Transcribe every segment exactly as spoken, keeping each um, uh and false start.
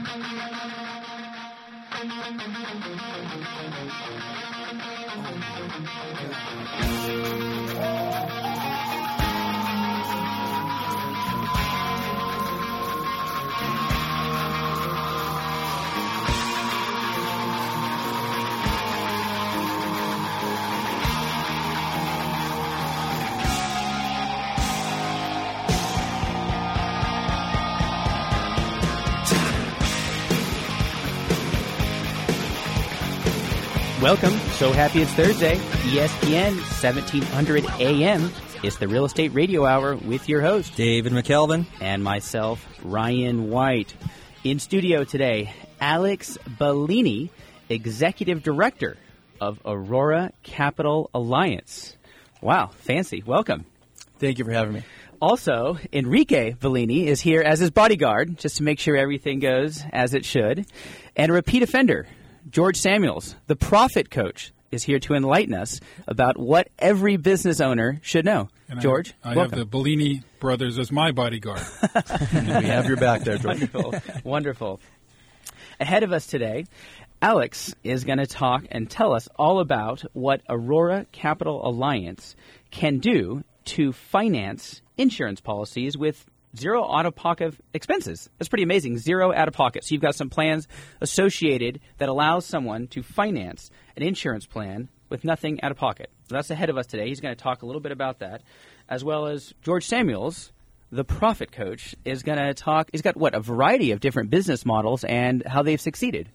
Welcome. So happy it's Thursday. E S P N seventeen hundred A M. It's the Real Estate Radio Hour with your host, David McKelvin. And myself, Ryan White. In studio today, Alex Bellini, Executive Director of Aurora Capital Alliance. Wow, fancy. Welcome. Thank you for having me. Also, Enrique Bellini is here as his bodyguard, just to make sure everything goes as it should. And a repeat offender, George Samuels, the profit coach, is here to enlighten us about what every business owner should know. And George, I, I welcome. have the Bellini brothers as my bodyguard. We have your back there, George. Wonderful. Wonderful. Ahead of us today, Alex is going to talk and tell us all about what Aurora Capital Alliance can do to finance insurance policies with zero out-of-pocket expenses. That's pretty amazing. Zero out-of-pocket. So you've got some plans associated that allows someone to finance an insurance plan with nothing out-of-pocket. So that's ahead of us today. He's going to talk a little bit about that, as well as George Samuels, the profit coach, is going to talk. He's got, what, a variety of different business models and how they've succeeded.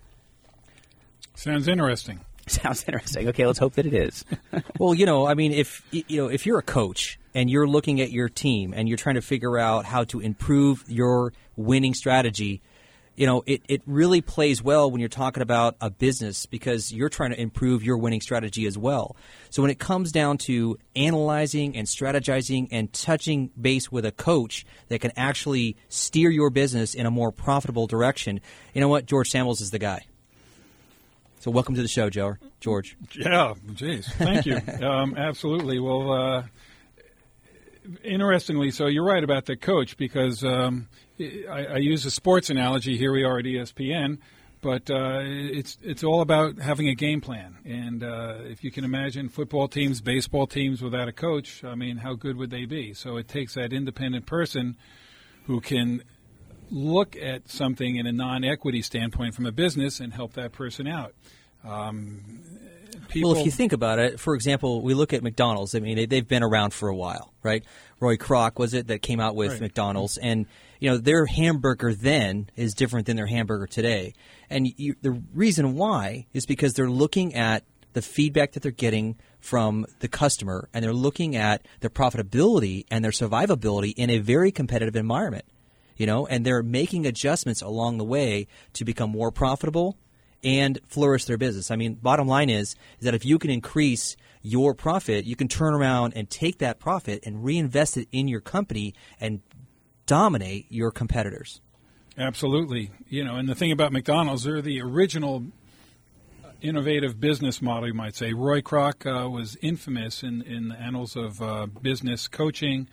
Sounds interesting. Sounds interesting. Okay, let's hope that it is. Well, you know, I mean, if you know, if you're a coach and you're looking at your team and you're trying to figure out how to improve your winning strategy, you know, it, it really plays well when you're talking about a business because you're trying to improve your winning strategy as well. So when it comes down to analyzing and strategizing and touching base with a coach that can actually steer your business in a more profitable direction, you know what? George Samuels is the guy. So welcome to the show, Joe. George. Yeah, geez. Thank you. um, absolutely. Well, uh, interestingly, so you're right about the coach because um, I, I use a sports analogy. Here we are at E S P N, but uh, it's it's all about having a game plan. And uh, if you can imagine football teams, baseball teams without a coach, I mean, how good would they be? So it takes that independent person who can look at something in a non-equity standpoint from a business and help that person out. Um, people, well, if you think about it, for example, we look at McDonald's. I mean, they, they've been around for a while, right? Roy Kroc, was it, that came out with right. McDonald's? And, you know, their hamburger then is different than their hamburger today. And you, the reason why is because they're looking at the feedback that they're getting from the customer, and they're looking at their profitability and their survivability in a very competitive environment. You know, and they're making adjustments along the way to become more profitable and flourish their business. I mean, bottom line is, is that if you can increase your profit, you can turn around and take that profit and reinvest it in your company and dominate your competitors. Absolutely. You know, and the thing about McDonald's, they're the original innovative business model, you might say. Roy Kroc uh, was infamous in, in the annals of uh, business coaching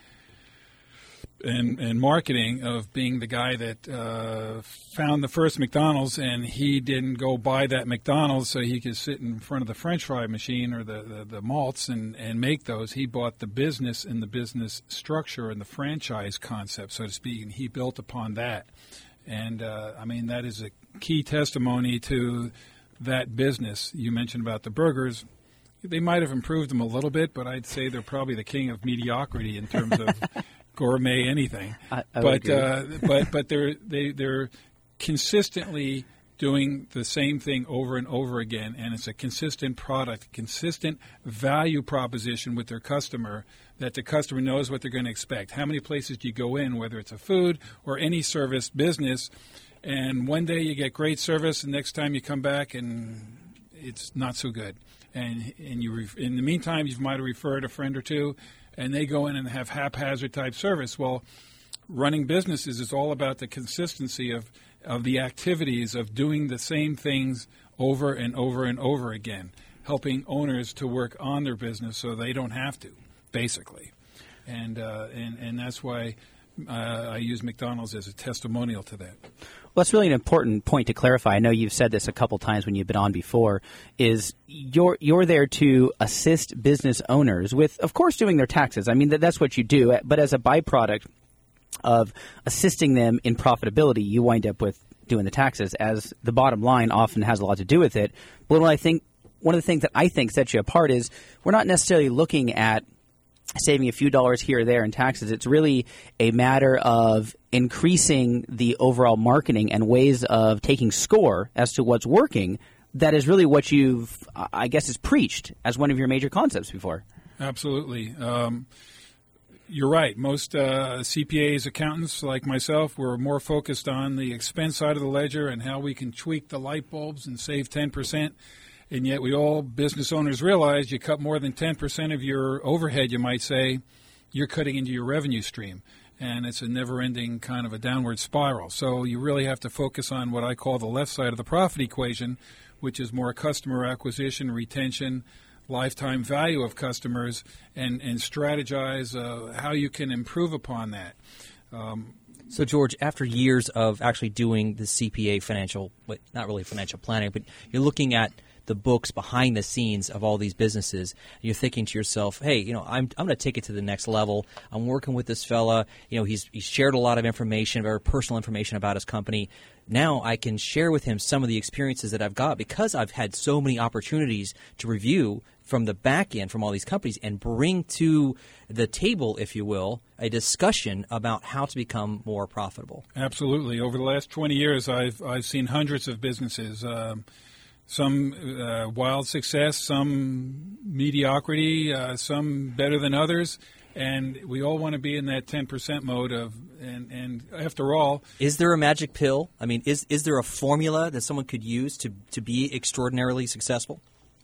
and, and marketing of being the guy that uh, found the first McDonald's, and he didn't go buy that McDonald's so he could sit in front of the French fry machine or the, the, the malts and, and make those. He bought the business and the business structure and the franchise concept, so to speak, and he built upon that. And, uh, I mean, that is a key testimony to that business. You mentioned about the burgers. They might have improved them a little bit, but I'd say they're probably the king of mediocrity in terms of gourmet anything. I, I but uh, but but they're they they're consistently doing the same thing over and over again, and it's a consistent product, consistent value proposition with their customer that the customer knows what they're going to expect. How many places do you go in, whether it's a food or any service business, and one day you get great service, and next time you come back and it's not so good. And and you ref- in the meantime, you might have referred a friend or two, and they go in and have haphazard type service. Well, running businesses is all about the consistency of, of the activities of doing the same things over and over and over again, helping owners to work on their business so they don't have to, basically. And uh, and, and that's why uh, I use McDonald's as a testimonial to that. Well, that's really an important point to clarify. I know you've said this a couple times when you've been on before, is you're you're there to assist business owners with, of course, doing their taxes. I mean, that, that's what you do. But as a byproduct of assisting them in profitability, you wind up with doing the taxes, as the bottom line often has a lot to do with it. But what I think, one of the things that I think sets you apart is we're not necessarily looking at saving a few dollars here or there in taxes. It's really a matter of increasing the overall marketing and ways of taking score as to what's working. That is really what you've, I guess, is preached as one of your major concepts before. Absolutely. Um, you're right. Most uh, C P As, accountants like myself, were more focused on the expense side of the ledger and how we can tweak the light bulbs and save ten percent. And yet we all, business owners, realize you cut more than ten percent of your overhead, you might say, you're cutting into your revenue stream. And it's a never-ending kind of a downward spiral. So you really have to focus on what I call the left side of the profit equation, which is more customer acquisition, retention, lifetime value of customers, and, and strategize uh, how you can improve upon that. Um, So, George, after years of actually doing the C P A financial, not really financial planning, but you're looking at the books behind the scenes of all these businesses, and you're thinking to yourself, hey, you know, I'm I'm going to take it to the next level. I'm working with this fella. You know, he's he's shared a lot of information, very personal information about his company. Now I can share with him some of the experiences that I've got because I've had so many opportunities to review from the back end from all these companies and bring to the table, if you will, a discussion about how to become more profitable. Absolutely. Over the last twenty years, I've I've seen hundreds of businesses. Um, Some uh, wild success, some mediocrity, uh, some better than others, and we all want to be in that ten percent mode of. And, and after all, is there a magic pill? I mean, is is there a formula that someone could use to to be extraordinarily successful?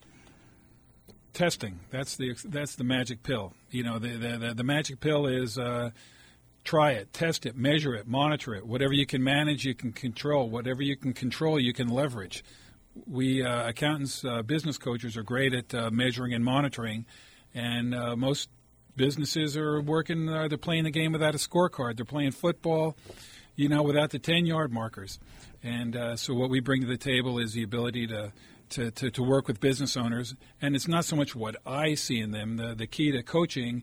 Testing. That's the that's the magic pill. You know, the the the, the magic pill is. Uh, Try it, test it, measure it, monitor it. Whatever you can manage, you can control. Whatever you can control, you can leverage. We uh, accountants, uh, business coaches are great at uh, measuring and monitoring, and uh, most businesses are working, uh, they're playing the game without a scorecard. They're playing football, you know, without the ten-yard markers. And uh, so what we bring to the table is the ability to, to, to, to work with business owners, and it's not so much what I see in them. The, the key to coaching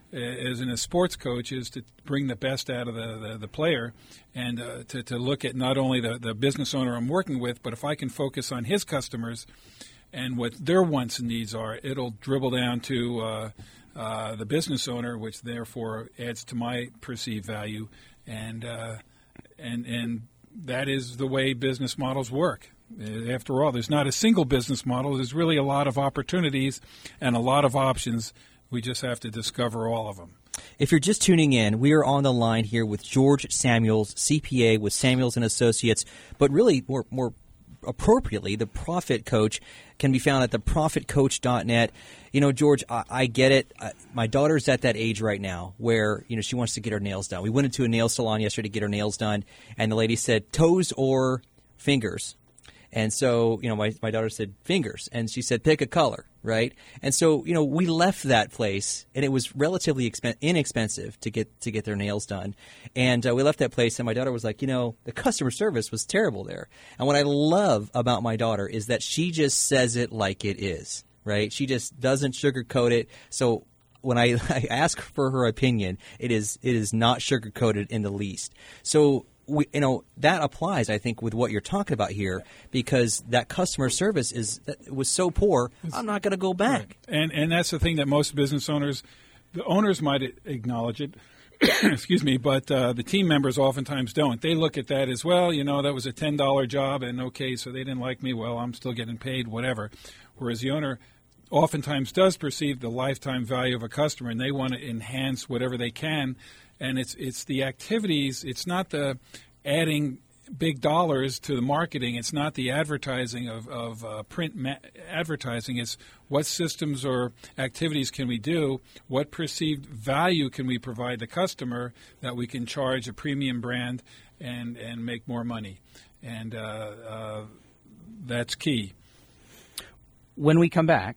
as in a sports coach is to bring the best out of the, the, the player and uh, to, to look at not only the, the business owner I'm working with, but if I can focus on his customers and what their wants and needs are, it'll dribble down to uh, uh, the business owner, which therefore adds to my perceived value. And, uh, and, and that is the way business models work. After all, there's not a single business model. There's really a lot of opportunities and a lot of options. We just have to discover all of them. If you're just tuning in, we are on the line here with George Samuels, C P A with Samuels and Associates, but really more more appropriately, the Profit Coach can be found at the profit coach dot net. You know, George, I, I get it. Uh, my daughter's at that age right now where, you know, she wants to get her nails done. We went into a nail salon yesterday to get her nails done, and the lady said toes or fingers. And so, you know, my, my daughter said fingers, and she said pick a color, right? And so, you know, we left that place, and it was relatively expen- inexpensive to get to get their nails done. And uh, we left that place, and my daughter was like, you know, the customer service was terrible there. And what I love about my daughter is that she just says it like it is, right? She just doesn't sugarcoat it. So when I, I ask for her opinion, it is it is not sugarcoated in the least. So We, you know, that applies, I think, with what you're talking about here, because that customer service is that was so poor. I'm not going to go back. Right. And and that's the thing that most business owners, the owners might acknowledge it, excuse me, but uh, the team members oftentimes don't. They look at that as, well, you know, that was a ten dollar job, and okay, so they didn't like me. Well, I'm still getting paid, whatever. Whereas the owner oftentimes does perceive the lifetime value of a customer, and they want to enhance whatever they can. And it's it's the activities. It's not the adding big dollars to the marketing. It's not the advertising of, of uh, print ma- advertising. It's what systems or activities can we do? What perceived value can we provide the customer that we can charge a premium brand and, and make more money? And uh, uh, that's key. When we come back,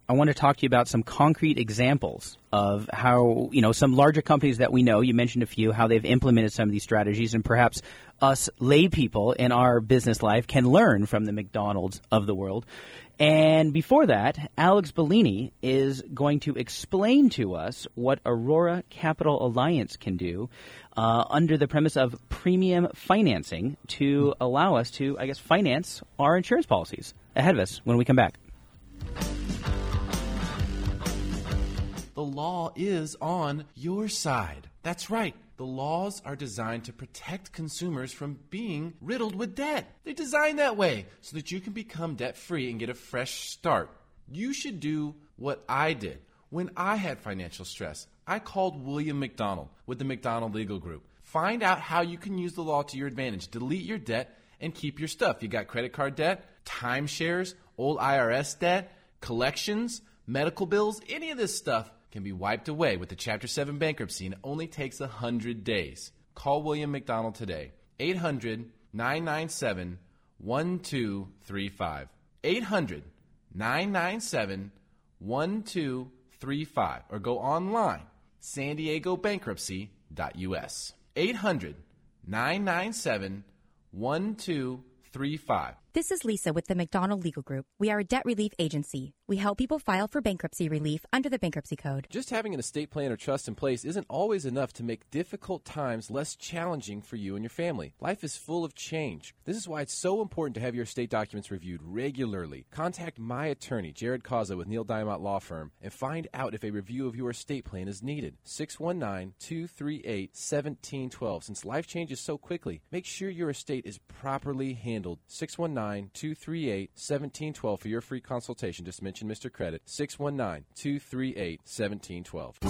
I want to talk to you about some concrete examples of how, you know, some larger companies that we know, you mentioned a few, how they've implemented some of these strategies, and perhaps us lay people in our business life can learn from the McDonald's of the world. And before that, Alex Bellini is going to explain to us what Aurora Capital Alliance can do uh, under the premise of premium financing to allow us to, I guess, finance our insurance policies. Ahead of us when we come back. The law is on your side. That's right. The laws are designed to protect consumers from being riddled with debt. They're designed that way so that you can become debt-free and get a fresh start. You should do what I did. When I had financial stress, I called William McDonald with the McDonald Legal Group. Find out how you can use the law to your advantage. Delete your debt and keep your stuff. You got credit card debt, timeshares, old I R S debt, collections, medical bills, any of this stuff can be wiped away with the Chapter seven bankruptcy, and it only takes one hundred days. Call William McDonald today. eight hundred, nine nine seven, one two three five. eight hundred, nine nine seven, one two three five. Or go online, san diego bankruptcy dot u s. eight hundred, nine nine seven, one two three five. This is Lisa with the McDonald Legal Group. We are a debt relief agency. We help people file for bankruptcy relief under the Bankruptcy Code. Just having an estate plan or trust in place isn't always enough to make difficult times less challenging for you and your family. Life is full of change. This is why it's so important to have your estate documents reviewed regularly. Contact my attorney, Jared Causa with Neil Diamont Law Firm, and find out if a review of your estate plan is needed. six one nine, two three eight, one seven one two. Since life changes so quickly, make sure your estate is properly handled. six one nine, two three eight, one seven one two for your free consultation. Just mention Mister Credit. six one nine, two three eight, one seven one two.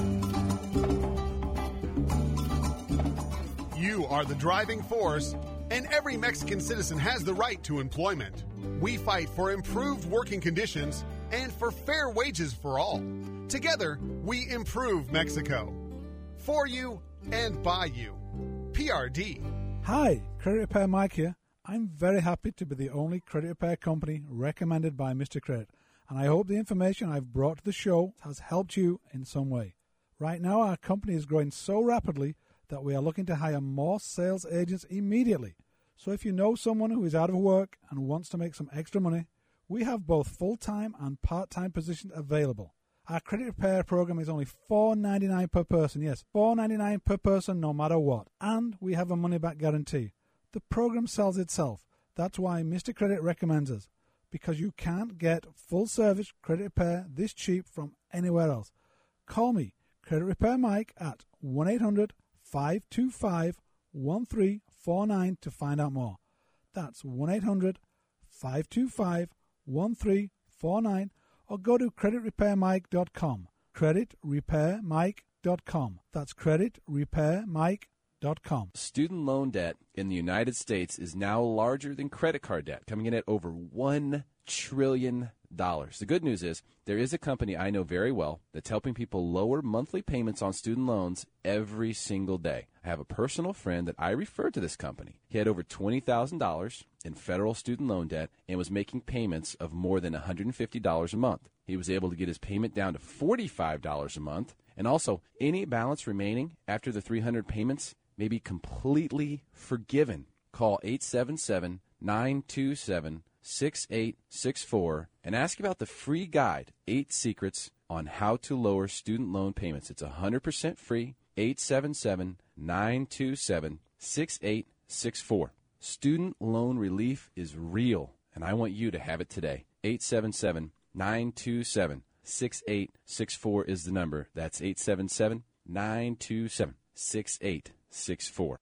You are the driving force, and every Mexican citizen has the right to employment. We fight for improved working conditions and for fair wages for all. Together, we improve Mexico. For you and by you. P R D. Hi, Credit Repair Mike here. I'm very happy to be the only credit repair company recommended by Mister Credit, and I hope the information I've brought to the show has helped you in some way. Right now, our company is growing so rapidly that we are looking to hire more sales agents immediately. So if you know someone who is out of work and wants to make some extra money, we have both full-time and part-time positions available. Our credit repair program is only four dollars and ninety-nine cents per person. Yes, four dollars and ninety-nine cents per person no matter what. And we have a money-back guarantee. The program sells itself. That's why Mister Credit recommends us, because you can't get full-service credit repair this cheap from anywhere else. Call me, Credit Repair Mike, at one eight hundred, five two five, one three four nine to find out more. That's one eight hundred, five two five, one three four nine, or go to credit repair mike dot com. credit repair mike dot com. That's credit repair mike dot com. Student loan debt in the United States is now larger than credit card debt, coming in at over one trillion dollars. The good news is there is a company I know very well that's helping people lower monthly payments on student loans every single day. I have a personal friend that I referred to this company. He had over twenty thousand dollars in federal student loan debt and was making payments of more than one hundred fifty dollars a month. He was able to get his payment down to forty-five dollars a month, and also any balance remaining after the three hundred payments may be completely forgiven. Call eight seven seven, nine two seven, six eight six four and ask about the free guide, Eight Secrets on How to Lower Student Loan Payments. It's one hundred percent free, eight seven seven, nine two seven, six eight six four. Student loan relief is real, and I want you to have it today. eight seven seven, nine two seven, six eight six four is the number. That's eight seven seven, nine two seven, six eight six four.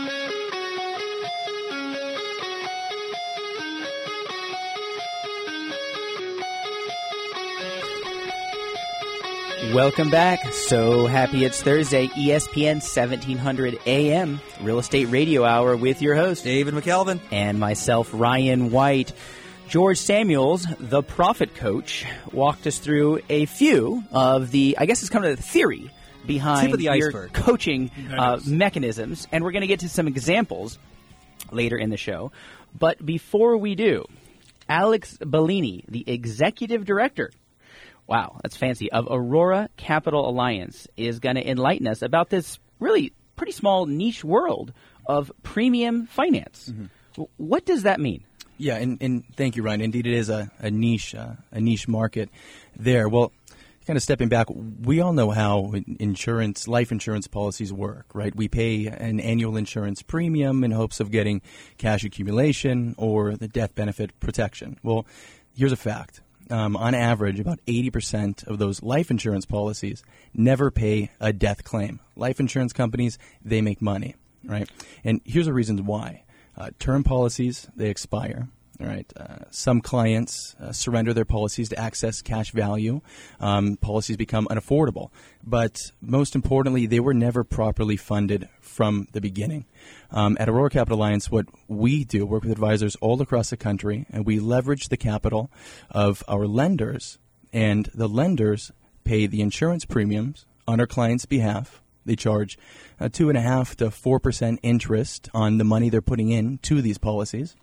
Welcome back. So happy it's Thursday. E S P N seventeen hundred A M, Real Estate Radio Hour with your host, David McKelvin. And myself, Ryan White. George Samuels, the profit coach, walked us through a few of the, I guess it's kind of the theory behind Tip of the your iceberg. coaching uh, mechanisms. And we're going to get to some examples later in the show. But before we do, Alex Bellini, the executive director, Wow, that's fancy. Of Aurora Capital Alliance is going to enlighten us about this really pretty small niche world of premium finance. Mm-hmm. What does that mean? Yeah, and, and thank you, Ryan. Indeed, it is a, a niche uh, a niche market there. Well, kind of stepping back, we all know how insurance, life insurance policies work, right? We pay an annual insurance premium in hopes of getting cash accumulation or the death benefit protection. Well, here's a fact. Um, on average, about eighty percent of those life insurance policies never pay a death claim. Life insurance companies, they make money, right? And here's the reasons why. Uh, term policies, they expire. All right. Uh, some clients uh, surrender their policies to access cash value. Um, policies become unaffordable. But most importantly, they were never properly funded from the beginning. Um, at Aurora Capital Alliance, what we do, work with advisors all across the country, and we leverage the capital of our lenders, and the lenders pay the insurance premiums on our clients' behalf. They charge a two and a half to four percent interest on the money they're putting in to these policies.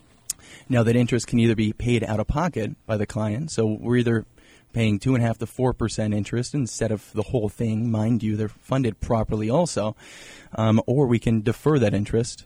Now, that interest can either be paid out of pocket by the client, so we're either paying two and a half to four percent interest instead of the whole thing. Mind you, they're funded properly also, um, or we can defer that interest,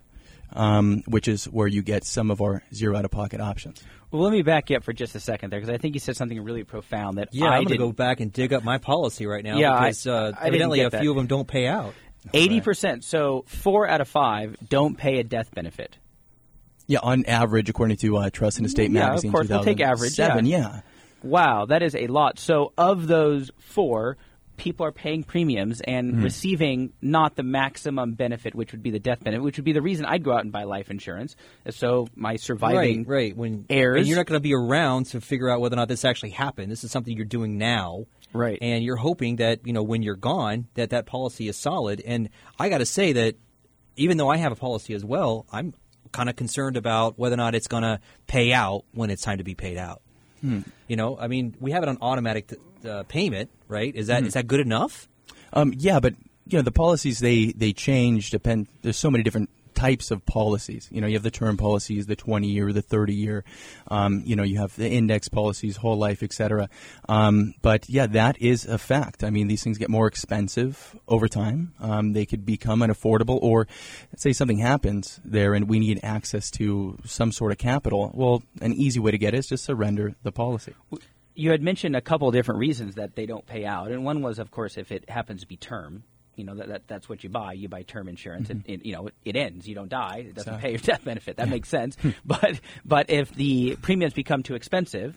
um, which is where you get some of our zero out of pocket options. Well, let me back you up for just a second there, because I think you said something really profound that yeah, I I'm going to didn't- go back and dig up my policy right now Yeah, because I- uh, I didn't evidently get a that. few of them don't pay out. eighty percent. So four out of five don't pay a death benefit. Yeah, on average, according to uh, Trust and Estate Yeah, of Magazine, course, we'll take average, yeah. two thousand seven, yeah. Wow, that is a lot. So of those four, people are paying premiums and Mm-hmm. receiving not the maximum benefit, which would be the death benefit, which would be the reason I'd go out and buy life insurance. So my surviving Right, right. When heirs. and you're not going to be around to figure out whether or not this actually happened. This is something you're doing now. Right. And you're hoping that, you know, when you're gone, that that policy is solid. And I got to say that even though I have a policy as well, I'm kind of concerned about whether or not it's going to pay out when it's time to be paid out. Hmm. You know, I mean, we have it on automatic uh, payment, right? Is that Hmm. is that good enough? Um, yeah, but you know the policies they they change depend. There's so many different types of policies. You know, you have the term policies, the twenty year, the thirty year. Um, you know, you have the index policies, whole life, et cetera. Um, but yeah, that is a fact. I mean, these things get more expensive over time. Um, they could become unaffordable, or let's say something happens there and we need access to some sort of capital. Well, an easy way to get it is just surrender the policy. You had mentioned a couple of different reasons that they don't pay out, and one was, of course, if it happens to be term. You know, that, that that's what you buy. You buy term insurance. Mm-hmm. It, it, you know, it, it ends. You don't die. It doesn't Exactly. pay your death benefit. That makes sense. But but if the premiums become too expensive,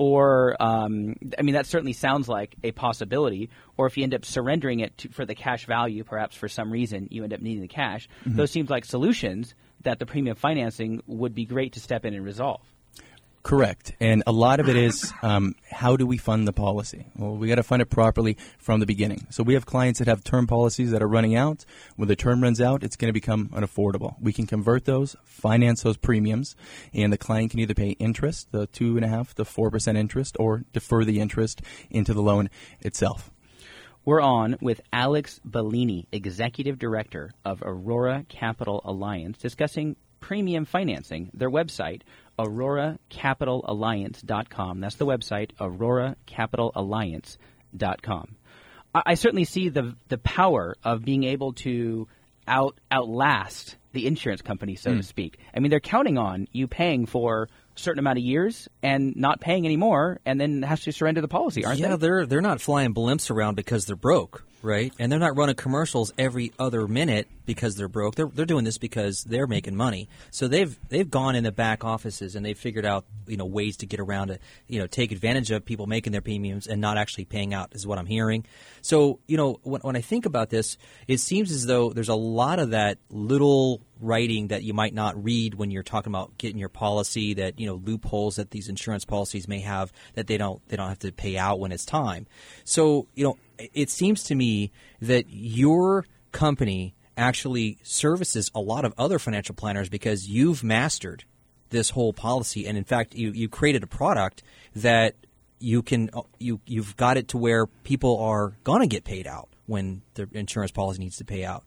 or um, I mean, that certainly sounds like a possibility. Or if you end up surrendering it to, for the cash value, perhaps for some reason you end up needing the cash. Mm-hmm. Those seems like solutions that the premium financing would be great to step in and resolve. Correct. And a lot of it is um, how do we fund the policy? Well, we got to fund it properly from the beginning. So we have clients that have term policies that are running out. When the term runs out, it's going to become unaffordable. We can convert those, finance those premiums, and the client can either pay interest, the two and a half to four percent interest, or defer the interest into the loan itself. We're on with Alex Bellini, Executive Director of Aurora Capital Alliance, discussing premium financing. Their website, aurora capital alliance dot com. That's the website, aurora capital alliance dot com. I, I certainly see the the power of being able to out outlast the insurance company, so Mm. to speak. I mean, they're counting on you paying for a certain amount of years and not paying anymore, and then has to surrender the policy, aren't yeah, they? they're they're not flying blimps around because they're broke, right? And they're not running commercials every other minute because they're broke. They're they're doing this because they're making money. So they've they've gone in the back offices and they've figured out, you know, ways to get around it, you know, take advantage of people making their premiums and not actually paying out is what I'm hearing. So, you know, when when I think about this, it seems as though there's a lot of that little writing that you might not read when you're talking about getting your policy, that, you know, loopholes that these insurance policies may have that they don't they don't have to pay out when it's time. So, you know, it seems to me that your company actually services a lot of other financial planners because you've mastered this whole policy, and in fact you you created a product that you can you you've got it to where people are going to get paid out when the insurance policy needs to pay out.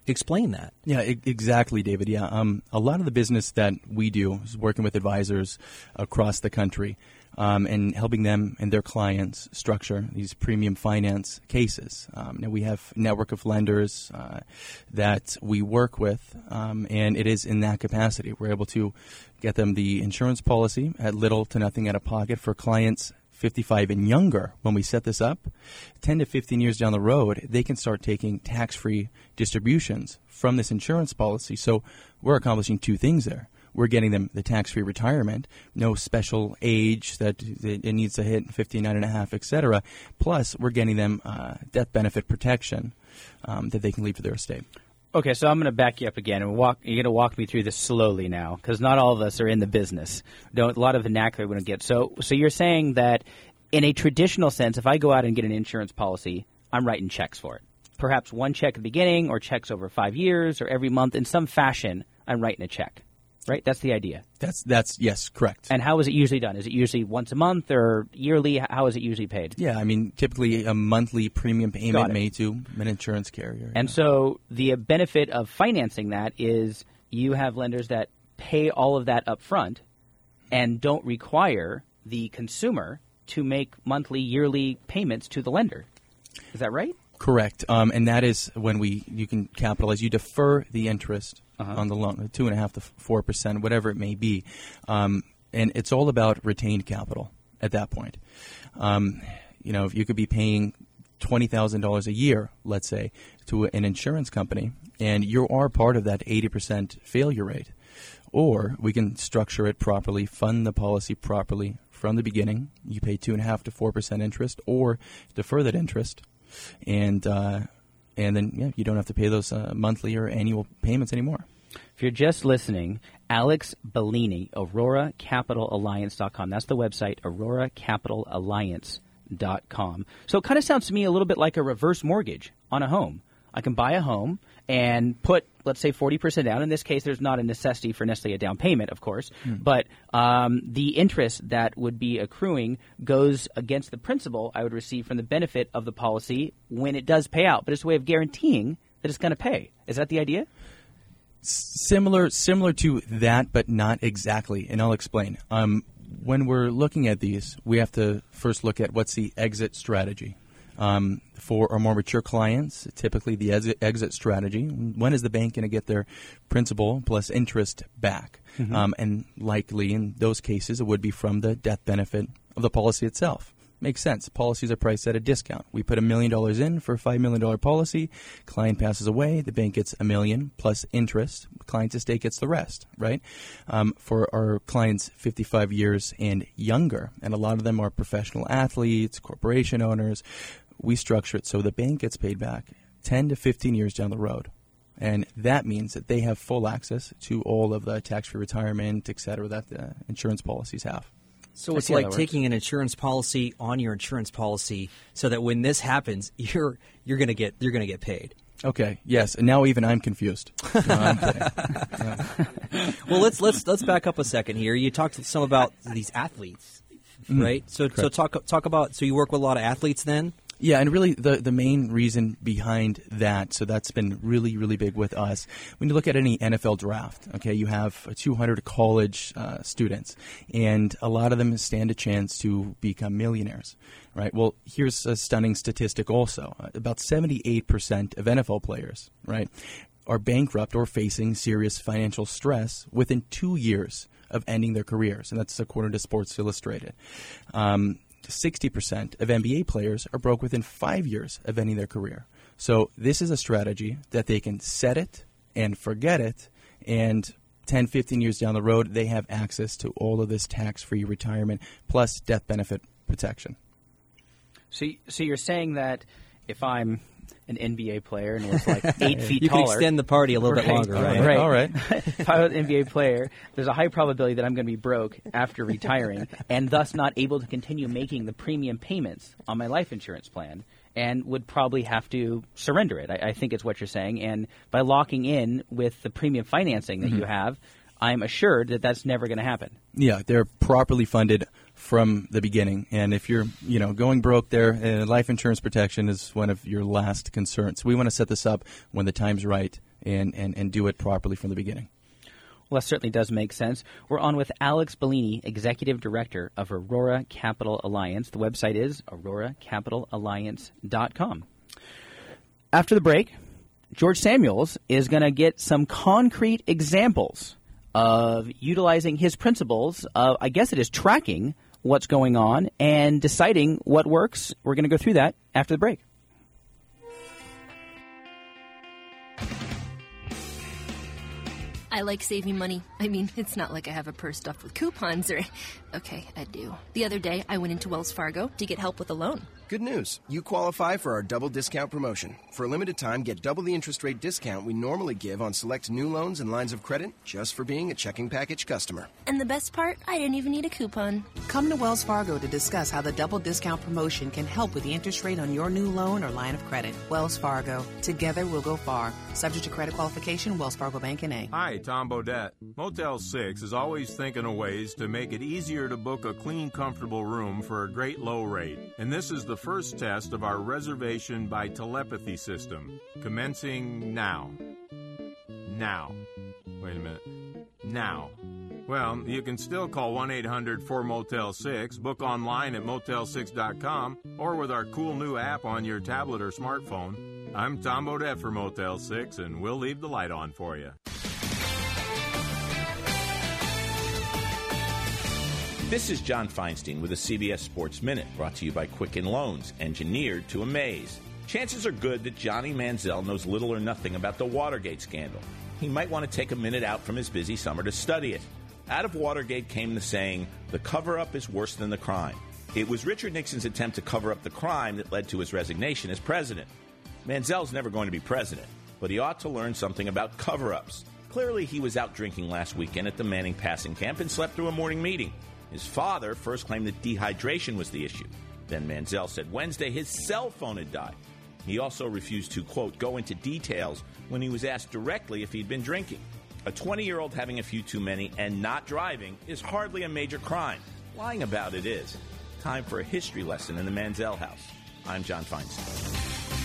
explain that. Yeah, e- exactly, David. Yeah, um, a lot of the business that we do is working with advisors across the country um, and helping them and their clients structure these premium finance cases. Um, now we have a network of lenders uh, that we work with, um, and it is in that capacity. We're able to get them the insurance policy at little to nothing out of pocket for clients fifty-five and younger. When we set this up, ten to fifteen years down the road, they can start taking tax-free distributions from this insurance policy. So we're accomplishing two things there. We're getting them the tax-free retirement, no special age that it needs to hit, fifty-nine and a half, et cetera. Plus, we're getting them uh, death benefit protection um, that they can leave to their estate. Okay, so I'm going to back you up again, and walk. You're going to walk me through this slowly now, because not all of us are in the business. Don't, a lot of vernacular we're going to get. So, so you're saying that in a traditional sense, if I go out and get an insurance policy, I'm writing checks for it. Perhaps one check at the beginning, or checks over five years, or every month. In some fashion, I'm writing a check. Right? That's the idea. That's that's yes, correct. And how is it usually done? Is it usually once a month or yearly? How is it usually paid? Yeah, I mean, typically a monthly premium payment made to an insurance carrier. And yeah. so the benefit of financing that is you have lenders that pay all of that up front and don't require the consumer to make monthly, yearly payments to the lender. Is that right? Correct. Um, and that is when we you can capitalize. You defer the interest uh-huh. on the loan, two and a half to four percent, whatever it may be. Um, and it's all about retained capital at that point. Um, you know, if you could be paying twenty thousand dollars a year, let's say, to an insurance company, and you are part of that eighty percent failure rate. Or we can structure it properly, fund the policy properly from the beginning. You pay two and a half to four percent interest, or defer that interest. And uh, and then yeah, you don't have to pay those uh, monthly or annual payments anymore. If you're just listening, Alex Bellini, Aurora Capital Alliance dot com. That's the website, Aurora Capital Alliance dot com. So it kind of sounds to me a little bit like a reverse mortgage on a home. I can buy a home and put, let's say, forty percent down. In this case, there's not a necessity for necessarily a down payment, of course, mm. but um, the interest that would be accruing goes against the principal I would receive from the benefit of the policy when it does pay out. But it's a way of guaranteeing that it's going to pay. Is that the idea? Similar, similar to that, but not exactly, and I'll explain. Um, when we're looking at these, we have to first look at what's the exit strategy. Um, for our more mature clients, typically the exit, exit strategy, when is the bank going to get their principal plus interest back? Mm-hmm. Um, and likely in those cases, it would be from the death benefit of the policy itself. Makes sense. Policies are priced at a discount. We put a million dollars in for a five million dollars policy. Client passes away. The bank gets a million plus interest. Client's estate gets the rest, right? Um, for our clients fifty-five years and younger, and a lot of them are professional athletes, corporation owners, we structure it so the bank gets paid back ten to fifteen years down the road. And that means that they have full access to all of the tax-free retirement, et cetera, that the insurance policies have. So it's like taking an insurance policy on your insurance policy, so that when this happens, you're you're gonna get you're gonna get paid. Okay. Yes. And now even I'm confused. No, I'm kidding. Yeah. Well, let's let's let's back up a second here. You talked some about these athletes, mm-hmm. right? So Correct. so talk talk about. So you work with a lot of athletes then. Yeah, and really the, the main reason behind that, so that's been really, really big with us. When you look at any N F L draft, okay, you have two hundred college uh, students, and a lot of them stand a chance to become millionaires, right? Well, here's a stunning statistic also. About seventy-eight percent of N F L players, right, are bankrupt or facing serious financial stress within two years of ending their careers, and that's according to Sports Illustrated. Um sixty percent of N B A players are broke within five years of ending their career. So this is a strategy that they can set it and forget it, and ten, fifteen years down the road, they have access to all of this tax-free retirement plus death benefit protection. So, so you're saying that if I'm an N B A player and was like eight feet you taller. You can extend the party a little right, bit longer. Right, right? right. All right. If I was an N B A player, there's a high probability that I'm going to be broke after retiring and thus not able to continue making the premium payments on my life insurance plan and would probably have to surrender it. I, I think it's what you're saying. And by locking in with the premium financing that mm-hmm. you have, I'm assured that that's never going to happen. Yeah, they're properly funded from the beginning. And if you're, you know, going broke there, uh, life insurance protection is one of your last concerns. We want to set this up when the time's right and, and, and do it properly from the beginning. Well, that certainly does make sense. We're on with Alex Bellini, Executive Director of Aurora Capital Alliance. The website is aurora capital alliance dot com. After the break, George Samuels is going to get some concrete examples of utilizing his principles of, I guess it is tracking what's going on and deciding what works. We're going to go through that after the break. I like saving money. I mean, it's not like I have a purse stuffed with coupons or... Okay, I do. The other day, I went into Wells Fargo to get help with a loan. Good news. You qualify for our double discount promotion. For a limited time, get double the interest rate discount we normally give on select new loans and lines of credit just for being a checking package customer. And the best part, I didn't even need a coupon. Come to Wells Fargo to discuss how the double discount promotion can help with the interest rate on your new loan or line of credit. Wells Fargo. Together we'll go far. Subject to credit qualification, Wells Fargo Bank N A. Hi, Tom Bodette. Motel six is always thinking of ways to make it easier to book a clean, comfortable room for a great low rate. And this is the first test of our reservation by telepathy system, commencing now. Now. Wait a minute. Now. Well, you can still call one eight hundred four motel six, book online at motel six dot com, or with our cool new app on your tablet or smartphone. I'm Tom Bodette for Motel six, and we'll leave the light on for you. This is John Feinstein with a C B S Sports Minute, brought to you by Quicken Loans, engineered to amaze. Chances are good that Johnny Manziel knows little or nothing about the Watergate scandal. He might want to take a minute out from his busy summer to study it. Out of Watergate came the saying, the cover-up is worse than the crime. It was Richard Nixon's attempt to cover up the crime that led to his resignation as president. Manziel's never going to be president, but he ought to learn something about cover-ups. Clearly, he was out drinking last weekend at the Manning passing camp and slept through a morning meeting. His father first claimed that dehydration was the issue. Then Manziel said Wednesday his cell phone had died. He also refused to, quote, go into details when he was asked directly if he'd been drinking. A twenty-year-old having a few too many and not driving is hardly a major crime. Lying about it is. Time for a history lesson in the Manziel house. I'm John Feinstein.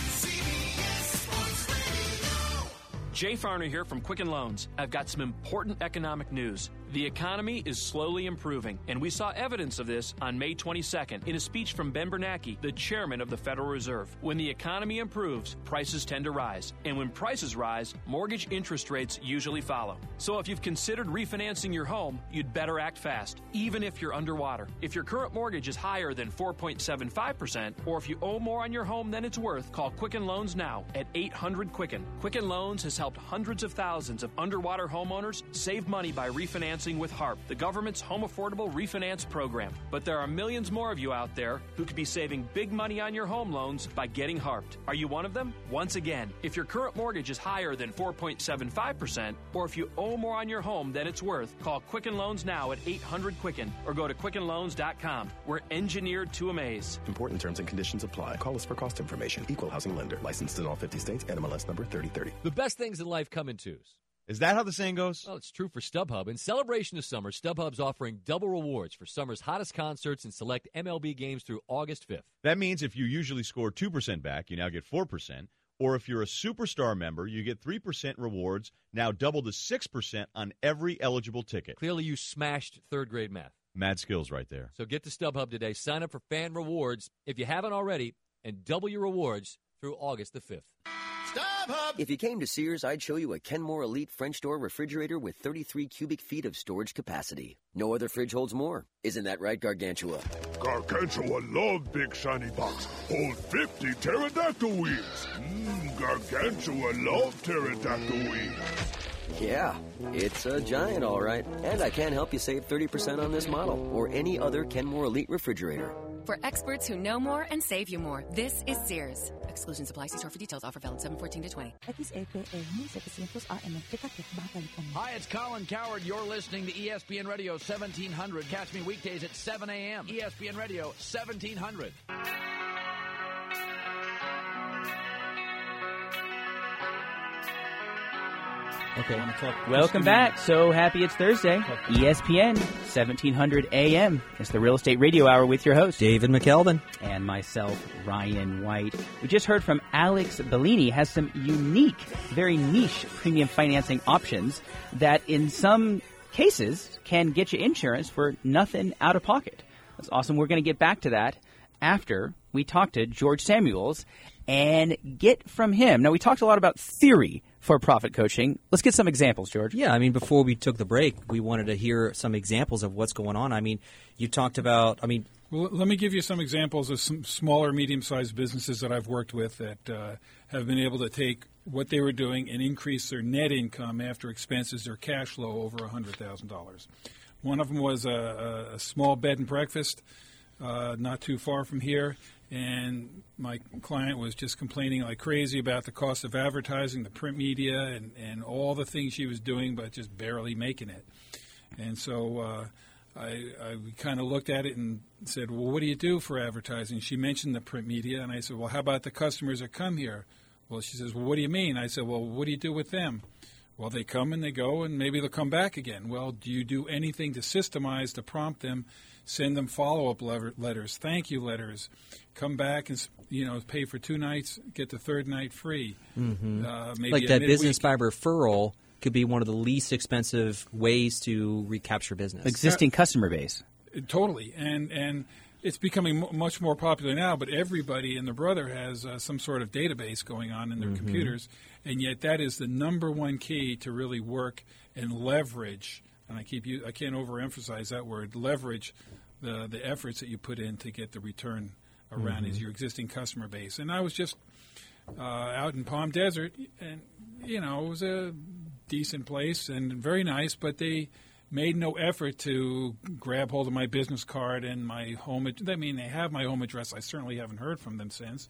Jay Farner here from Quicken Loans. I've got some important economic news. The economy is slowly improving, and we saw evidence of this on May twenty-second in a speech from Ben Bernanke, the chairman of the Federal Reserve. When the economy improves, prices tend to rise. And when prices rise, mortgage interest rates usually follow. So if you've considered refinancing your home, you'd better act fast, even if you're underwater. If your current mortgage is higher than four point seven five percent, or if you owe more on your home than it's worth, call Quicken Loans now at eight hundred Quicken. Quicken Loans has helped hundreds of thousands of underwater homeowners save money by refinancing with HARP, the government's home affordable refinance program. But there are millions more of you out there who could be saving big money on your home loans by getting HARPed. Are you one of them? Once again, if your current mortgage is higher than four point seven five percent, or if you owe more on your home than it's worth, call Quicken Loans now at eight hundred Quicken or go to quicken loans dot com. We're engineered to amaze. Important terms and conditions apply. Call us for cost information. Equal housing lender. Licensed in all fifty states. N M L S number thirty thirty. The best things in life come in twos. Is that how the saying goes? Well, it's true for StubHub. In celebration of summer, StubHub's offering double rewards for summer's hottest concerts and select M L B games through August fifth. That means if you usually score two percent back, you now get four percent. Or if you're a Superstar member, you get three percent rewards, now double to six percent on every eligible ticket. Clearly you smashed third-grade math. Mad skills right there. So get to StubHub today. Sign up for fan rewards if you haven't already, and double your rewards through August the fifth. If you came to Sears, I'd show you a Kenmore Elite French door refrigerator with thirty-three cubic feet of storage capacity. No other fridge holds more. Isn't that right, Gargantua? Gargantua love big shiny box. Hold fifty pterodactyl wings. Mmm, Gargantua love pterodactyl wings. Yeah, it's a giant, all right. And I can help you save thirty percent on this model or any other Kenmore Elite refrigerator. For experts who know more and save you more, this is Sears. Exclusions apply. See store for details. Offer valid seven fourteen to twenty. Hi, it's Colin Coward. You're listening to E S P N Radio seventeen hundred. Catch me weekdays at seven a.m. E S P N Radio seventeen hundred. Okay. Welcome back. So happy it's Thursday. E S P N, seventeen hundred A M. It's the Real Estate Radio Hour with your host, David McKelvin. And myself, Ryan White. We just heard from Alex Bellini has some unique, very niche premium financing options that in some cases can get you insurance for nothing out of pocket. That's awesome. We're going to get back to that after we talk to George Samuels and get from him. Now, we talked a lot about theory for profit coaching. Let's get some examples, George. Yeah, I mean, before we took the break, we wanted to hear some examples of what's going on. I mean, you talked about, I mean... Well, let me give you some examples of some smaller, medium-sized businesses that I've worked with that uh, have been able to take what they were doing and increase their net income after expenses, their cash flow, over one hundred thousand dollars. One of them was a, a small bed and breakfast uh, not too far from here. And my client was just complaining like crazy about the cost of advertising, the print media, and, and all the things she was doing, but just barely making it. And so uh, I, I we kind of looked at it and said, well, what do you do for advertising? She mentioned the print media, and I said, well, how about the customers that come here? Well, she says, well, what do you mean? I said, well, what do you do with them? Well, they come and they go, and maybe they'll come back again. Well, do you do anything to systemize, to prompt them, send them follow-up letters, thank you letters, come back and, you know, pay for two nights, get the third night free. Mm-hmm. Uh, maybe like that midweek. business by referral could be one of the least expensive ways to recapture business. Existing uh, customer base. Totally. And and it's becoming m- much more popular now, but everybody and their brother has uh, some sort of database going on in their mm-hmm. computers, and yet that is the number one key to really work and leverage. And I keep you, I can't overemphasize that word, leverage the the efforts that you put in to get the return around mm-hmm. is your existing customer base. And I was just uh, out in Palm Desert, and, you know, it was a decent place and very nice, but they made no effort to grab hold of my business card and my home ad- I mean, they have my home address. I certainly haven't heard from them since.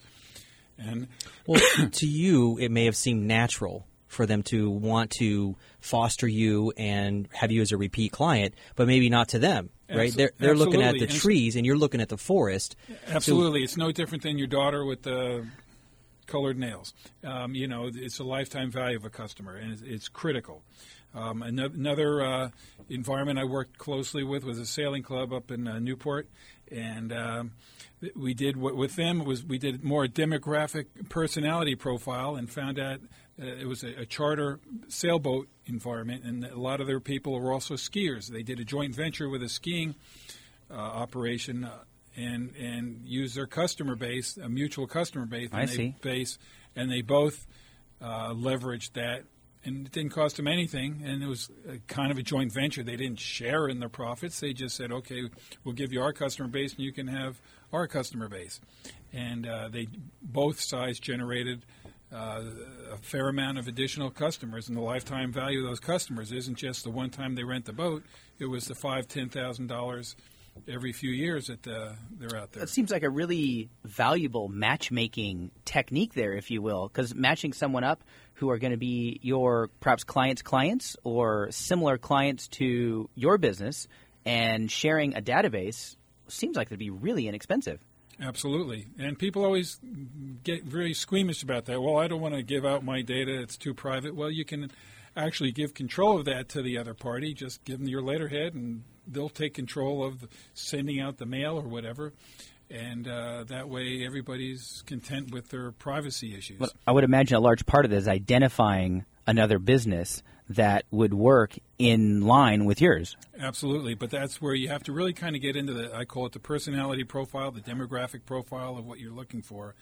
And well, to you, it may have seemed natural for them to want to foster you and have you as a repeat client, but maybe not to them, right? Absol- they're they're absolutely. looking at the and trees, and you're looking at the forest. Absolutely. So, it's no different than your daughter with the colored nails. Um, you know, it's a lifetime value of a customer, and it's, it's critical. Um, another uh, environment I worked closely with was a sailing club up in uh, Newport, and um, we did what with them was we did more demographic personality profile and found out uh, it was a, a charter sailboat environment, and a lot of their people were also skiers. They did a joint venture with a skiing uh, operation uh, and and used their customer base, a mutual customer base, I and they, see. base, and they both uh, leveraged that. And it didn't cost them anything, and it was a kind of a joint venture. They didn't share in the profits. They just said, okay, we'll give you our customer base, and you can have our customer base. And uh, they both sides generated uh, a fair amount of additional customers, and the lifetime value of those customers isn't just the one time they rent the boat. It was the five, ten thousand dollars every few years that uh, they're out there. That seems like a really valuable matchmaking technique there, if you will, because matching someone up who are going to be your perhaps clients' clients or similar clients to your business and sharing a database seems like it'd be really inexpensive. Absolutely. And people always get very squeamish about that. Well, I don't want to give out my data. It's too private. Well, you can actually give control of that to the other party. Just give them your letterhead, and they'll take control of sending out the mail or whatever. And uh, that way everybody's content with their privacy issues. Well, I would imagine a large part of it is identifying another business that would work in line with yours. Absolutely, but that's where you have to really kind of get into the, I call it the personality profile, the demographic profile of what you're looking for,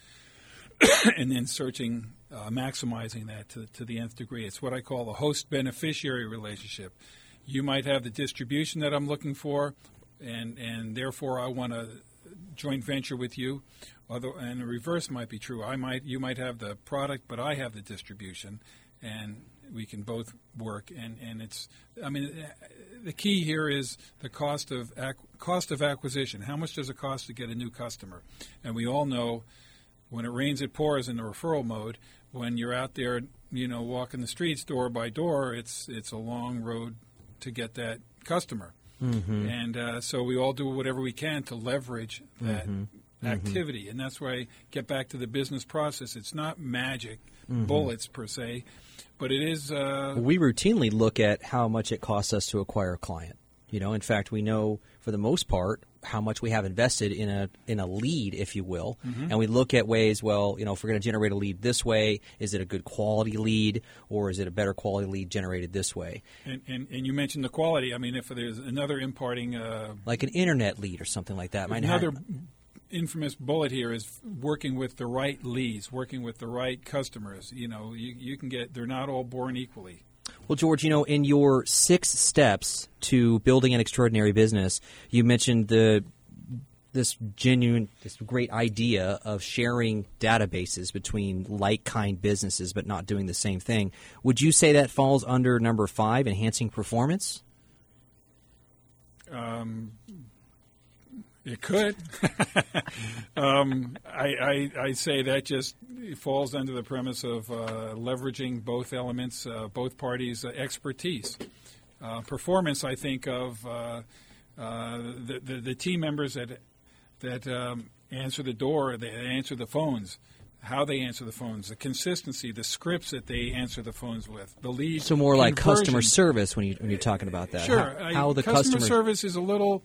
and then searching, uh, maximizing that to, to the nth degree. It's what I call the host-beneficiary relationship. You might have the distribution that I'm looking for, and, and therefore I want to joint venture with you, although, and the reverse might be true. I might, you might have the product, but I have the distribution, and we can both work. And, and it's, I mean, the key here is the cost of ac- cost of acquisition. How much does it cost to get a new customer? And we all know when it rains, it pours in the referral mode. When you're out there, you know, walking the streets door by door, it's it's a long road to get that customer. Mm-hmm. And uh, so we all do whatever we can to leverage that mm-hmm. activity, and that's where I get back to the business process. It's not magic Mhm. bullets per se, but it is. Uh, We routinely look at how much it costs us to acquire a client. You know, in fact, we know for the most part how much we have invested in a in a lead, if you will, Mhm. and we look at ways. Well, you know, if we're going to generate a lead this way, is it a good quality lead, or is it a better quality lead generated this way? and, and, and you mentioned the quality. I mean, if there's another imparting, uh, Like an internet lead or something like that. Might another have, infamous bullet here is working with the right leads, working with the right customers. You know, you, you can get. They're not all born equally. Well, George, you know, in your six steps to building an extraordinary business, you mentioned the this genuine, this great idea of sharing databases between like-kind businesses but not doing the same thing. Would you say that falls under number five, enhancing performance? Um, it could. um, I, I, I say that just falls under the premise of uh, leveraging both elements, uh, both parties' uh, expertise. Uh, performance, I think of uh, uh, the, the the team members that that um, answer the door, they answer the phones, how they answer the phones, the consistency, the scripts that they answer the phones with, the lead. So more like conversion. customer service when, you, when you're talking about that. Sure. How, I- how the customer, customer service is a little,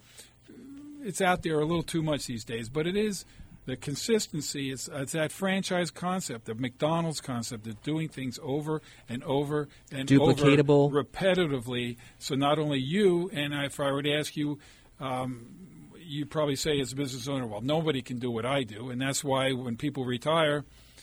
it's out there a little too much these days, but it is the consistency. It's, it's that franchise concept, the McDonald's concept of doing things over and over and Duplicatable. over repetitively. So not only you, and if I were to ask you, um, you'd probably say as a business owner, well, nobody can do what I do, and that's why when people retire,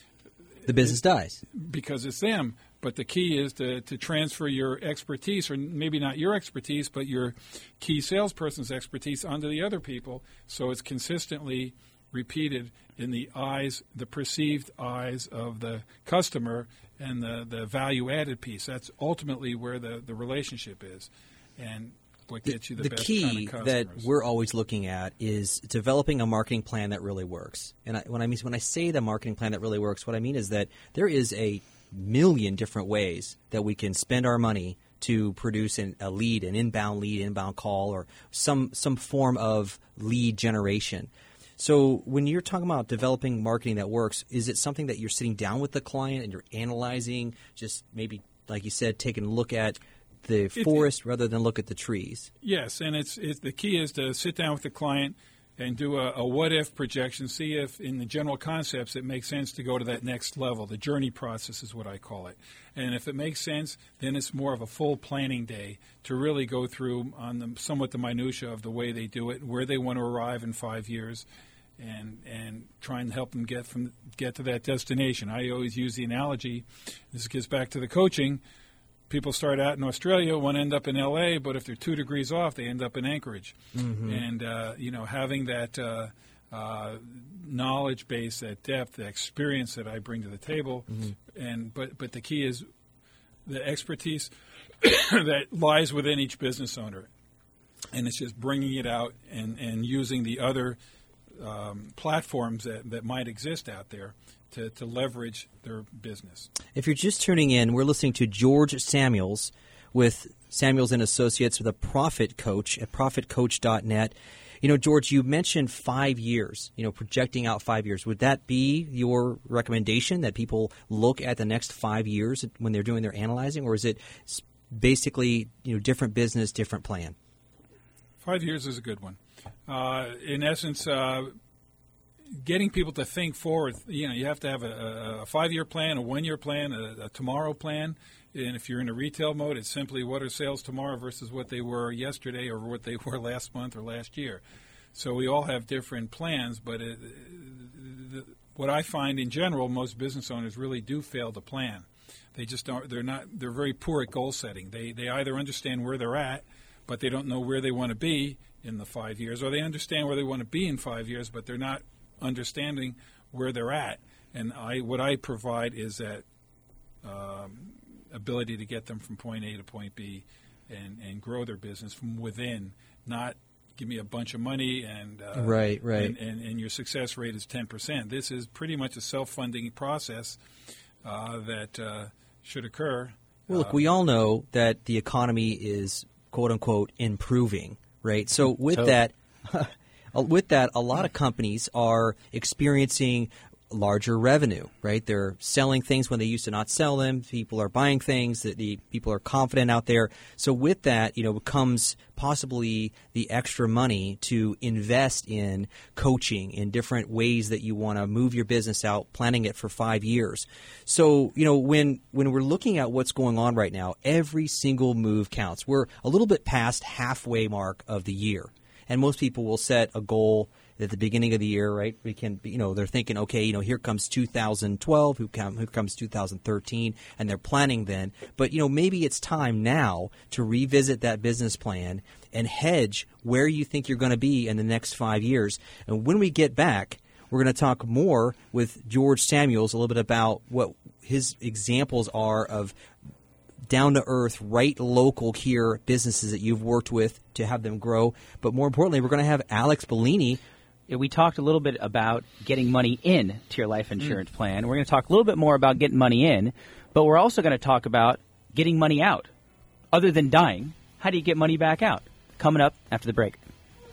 the business dies. because it's them. But the key is to, to transfer your expertise, or maybe not your expertise, but your key salesperson's expertise onto the other people, so it's consistently repeated in the eyes, the perceived eyes of the customer and the, the value-added piece. That's ultimately where the, the relationship is, and what gets you the, the best key kind of customers. that we're always looking at is developing a marketing plan that really works. And I, when I mean when I say the marketing plan that really works, what I mean is that there is a million different ways that we can spend our money to produce an, a lead, an inbound lead, inbound call, or some some form of lead generation. So when you're talking about developing marketing that works, is it something that you're sitting down with the client and you're analyzing, just maybe, like you said, taking a look at the forest rather than look at the trees? Yes, and it's, it's the key is to sit down with the client and do a, a what-if projection, see if in the general concepts it makes sense to go to that next level. The journey process is what I call it. And if it makes sense, then it's more of a full planning day to really go through on the, somewhat the minutia of the way they do it, where they want to arrive in five years, and and try and help them get from get to that destination. I always use the analogy, this gets back to the coaching, people start out in Australia, one end up in L A, but if they're two degrees off, they end up in Anchorage. Mm-hmm. And, uh, you know, having that uh, uh, knowledge base, that depth, that experience that I bring to the table, Mm-hmm. and but, but the key is the expertise that lies within each business owner. And it's just bringing it out and, and using the other um, platforms that, that might exist out there to, to leverage their business. If you're just tuning in, we're listening to George Samuels with Samuels and Associates with a Profit Coach at profit coach dot net. You know, George, you mentioned five years, you know, projecting out five years. Would that be your recommendation, that people look at the next five years when they're doing their analyzing, or is it basically, you know, different business, different plan? Five years is a good one. Uh, in essence, uh, getting people to think forward, you know, you have to have a, a five-year plan, a one-year plan, a, a tomorrow plan. And if you're in a retail mode, it's simply what are sales tomorrow versus what they were yesterday or what they were last month or last year. So we all have different plans, but it, the, what I find in general, most business owners really do fail to plan. They just don't. They're not. They're very poor at goal setting. They they either understand where they're at, but they don't know where they want to be in the five years, or they understand where they want to be in five years, but they're not understanding where they're at. And I, what I provide is that um, ability to get them from point A to point B, and, and grow their business from within. Not give me a bunch of money and uh, right, right, and, and, and your success rate is ten percent. This is pretty much a self-funding process uh, that uh, should occur. Well, look, we all know that the economy is, quote unquote, improving, right? So with So- that, uh, with that, a lot of companies are experiencing larger revenue, right? They're selling things when they used to not sell them. People are buying things that the people are confident out there. So with that, you know, comes possibly the extra money to invest in coaching in different ways that you want to move your business out, planning it for five years. So, you know, when when we're looking at what's going on right now, every single move counts. We're a little bit past halfway mark of the year. And most people will set a goal at the beginning of the year, right? We can, you know, they're thinking, okay, you know, here comes two thousand twelve, who come, here comes two thousand thirteen, and they're planning then. But, you know, maybe it's time now to revisit that business plan and hedge where you think you're going to be in the next five years. And when we get back, we're going to talk more with George Samuels a little bit about what his examples are of down-to-earth, right local here businesses that you've worked with to have them grow. But more importantly, we're going to have Alex Bellini. Yeah, we talked a little bit about getting money in to your life insurance mm. plan. We're going to talk a little bit more about getting money in, but we're also going to talk about getting money out. Other than dying, how do you get money back out? Coming up after the break.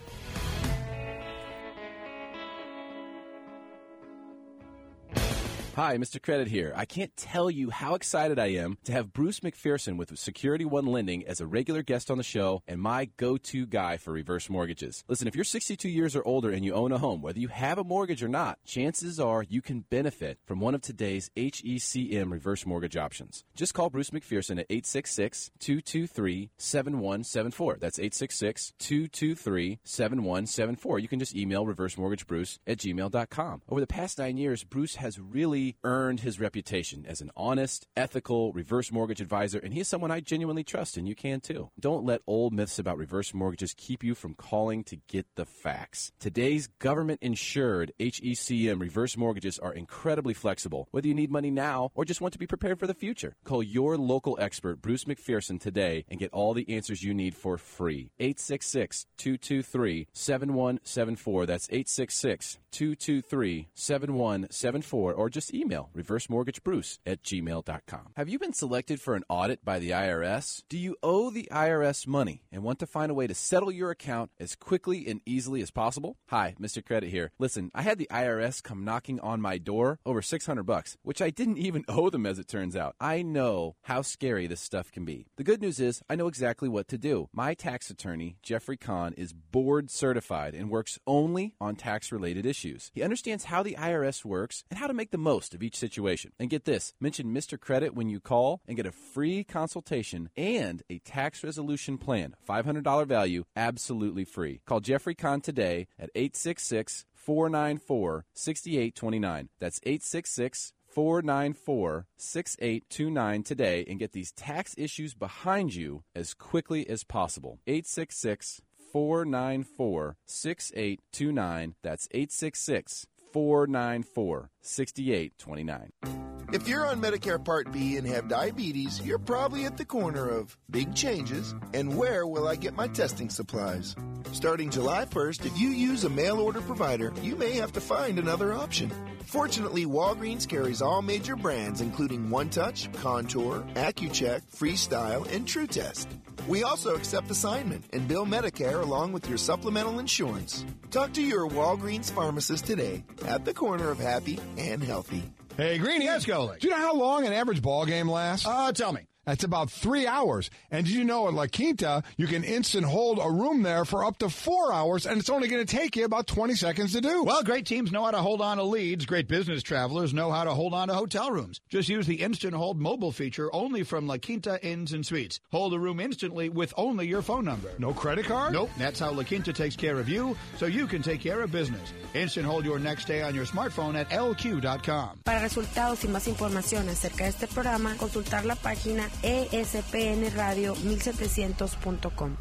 Hi, Mister Credit here. I can't tell you how excited I am to have Bruce McPherson with Security One Lending as a regular guest on the show and my go-to guy for reverse mortgages. Listen, if you're sixty-two years or older and you own a home, whether you have a mortgage or not, chances are you can benefit from one of today's H E C M reverse mortgage options. Just call Bruce McPherson at eight six six, two two three, seven one seven four. That's eight six six, two two three, seven one seven four. You can just email reversemortgagebruce at gmail dot com. Over the past nine years, Bruce has really earned his reputation as an honest, ethical reverse mortgage advisor, and he is someone I genuinely trust, and you can too. Don't let old myths about reverse mortgages keep you from calling to get the facts. Today's government-insured H E C M reverse mortgages are incredibly flexible, whether you need money now or just want to be prepared for the future. Call your local expert, Bruce McPherson, today and get all the answers you need for free. eight six six, two two three, seven one seven four. That's eight six six, two two three, seven one seven four, or just email reversemortgagebruce at gmail dot com. Have you been selected for an audit by the I R S? Do you owe the I R S money and want to find a way to settle your account as quickly and easily as possible? Hi, Mister Credit here. Listen, I had the I R S come knocking on my door over six hundred bucks, which I didn't even owe them as it turns out. I know how scary this stuff can be. The good news is I know exactly what to do. My tax attorney, Jeffrey Kahn, is board certified and works only on tax-related issues. He understands how the I R S works and how to make the most of each situation. And get this, mention Mister Credit when you call and get a free consultation and a tax resolution plan. five hundred dollars value, absolutely free. Call Jeffrey Kahn today at eight six six, four nine four, six eight two nine. That's eight six six, four nine four, six eight two nine today and get these tax issues behind you as quickly as possible. eight six six, four nine four, six eight two nine. That's eight six six, four nine four, six eight two nine. If you're on Medicare Part B and have diabetes, you're probably at the corner of big changes and where will I get my testing supplies? Starting July first, if you use a mail-order provider, you may have to find another option. Fortunately, Walgreens carries all major brands, including One Touch, Contour, Accu-Check, Freestyle, and TrueTest. We also accept assignment and bill Medicare along with your supplemental insurance. Talk to your Walgreens pharmacist today at the corner of happy and healthy. Hey, Greenie. Yes, Goldie. Do you know how long an average ball game lasts? Uh, tell me. That's about three hours. And did you know at La Quinta, you can instant hold a room there for up to four hours, and it's only going to take you about twenty seconds to do. Well, great teams know how to hold on to leads. Great business travelers know how to hold on to hotel rooms. Just use the Instant Hold mobile feature only from La Quinta Inns and Suites. Hold a room instantly with only your phone number. No credit card? Nope. That's how La Quinta takes care of you, so you can take care of business. Instant Hold your next stay on your smartphone at L Q dot com. Para resultados y más información acerca de este programa, consultar la página e s p n radio mil setecientos punto com.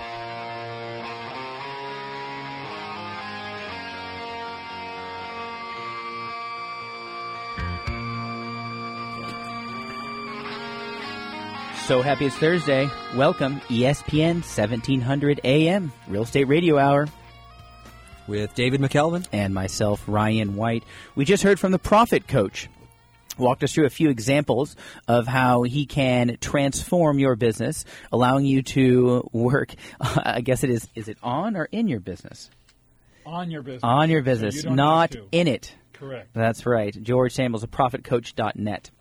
So happy it's Thursday. Welcome, E S P N seventeen hundred A M, Real Estate Radio Hour. With David McKelvin. And myself, Ryan White. We just heard from the Profit Coach. Walked us through a few examples of how he can transform your business, allowing you to work, uh, I guess it is, is it on or in your business? On your business. On your So business, you don't not have to. in it. Correct. That's right. George Samuels of profit coach dot net.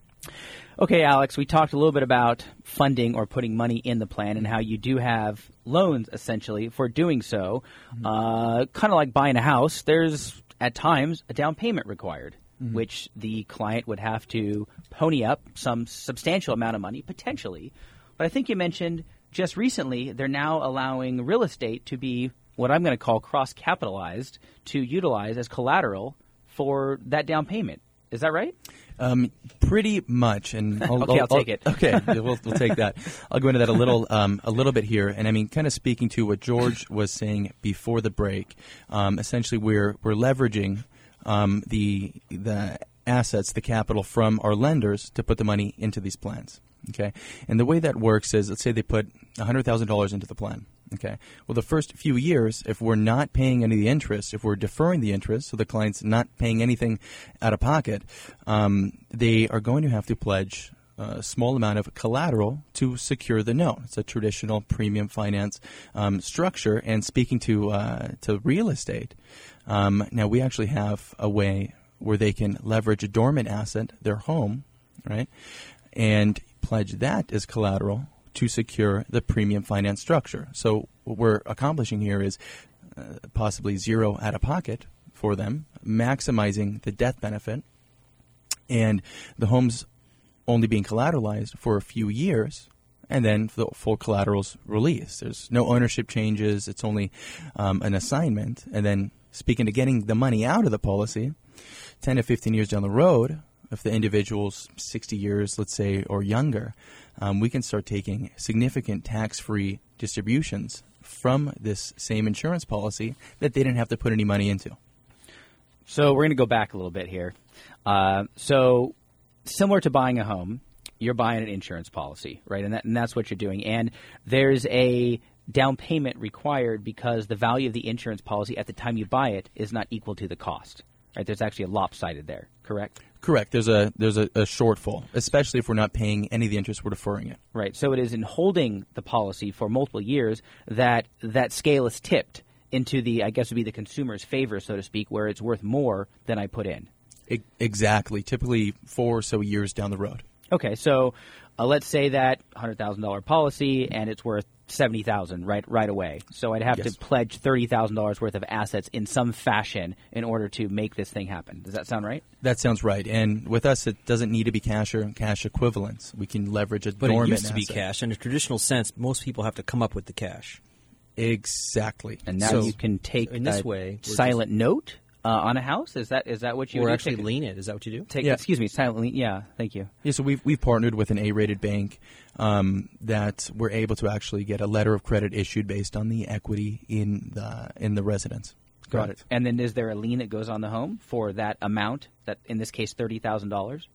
Okay, Alex, we talked a little bit about funding or putting money in the plan and how you do have loans, essentially, for doing so. Mm-hmm. Uh, kind of like buying a house, there's, at times, a down payment required, mm-hmm. which the client would have to pony up some substantial amount of money, potentially. But I think you mentioned just recently they're now allowing real estate to be what I'm going to call cross-capitalized to utilize as collateral for that down payment. Is that right? Um, pretty much, and I'll, okay, I'll, I'll take it. Okay, we'll, we'll take that. I'll go into that a little, um, a little bit here, and I mean, kind of speaking to what George was saying before the break. Um, essentially, we're we're leveraging um, the the assets, the capital from our lenders to put the money into these plans. Okay, and the way that works is, let's say they put one hundred thousand dollars into the plan. Okay. Well, the first few years, if we're not paying any of the interest, if we're deferring the interest, so the client's not paying anything out of pocket, um, they are going to have to pledge a small amount of collateral to secure the note. It's a traditional premium finance um, structure. And speaking to uh, to real estate, um, now we actually have a way where they can leverage a dormant asset, their home, right, and pledge that as collateral to secure the premium finance structure. So what we're accomplishing here is uh, possibly zero out of pocket for them, maximizing the death benefit, and the home's only being collateralized for a few years, and then the full collateral's released. There's no ownership changes. It's only um, an assignment. And then speaking to getting the money out of the policy, ten to fifteen years down the road, if the individual's sixty years, let's say, or younger, um, we can start taking significant tax-free distributions from this same insurance policy that they didn't have to put any money into. So we're going to go back a little bit here. Uh, so similar to buying a home, you're buying an insurance policy, right? And, that, and that's what you're doing. And there's a down payment required because the value of the insurance policy at the time you buy it is not equal to the cost, right? There's actually a lopsided there, correct? Correct. There's a there's a, a shortfall, especially if we're not paying any of the interest, we're deferring it. Right. So it is in holding the policy for multiple years that that scale is tipped into the, I guess would be the consumer's favor, so to speak, where it's worth more than I put in. It, exactly. Typically four or so years down the road. Okay. So uh, let's say that one hundred thousand dollars policy and it's worth seventy thousand dollars right right away. So I'd have Yes. to pledge thirty thousand dollars worth of assets in some fashion in order to make this thing happen. Does that sound right? That sounds right. And with us, it doesn't need to be cash or cash equivalents. We can leverage a But dormant it used to be asset. cash. In a traditional sense, most people have to come up with the cash. Exactly. And now So, you can take in this a way, we're silent note uh, on a house. Is that is that what you Or do? actually Take a- lien it. Is that what you do? Take, Yeah. Excuse me, silent lien. Yeah, thank you. Yeah, so we've we've partnered with an A-rated bank um, that we're able to actually get a letter of credit issued based on the equity in the in the residence. Got it. And then is there a lien that goes on the home for that amount? That in this case, thirty thousand dollars.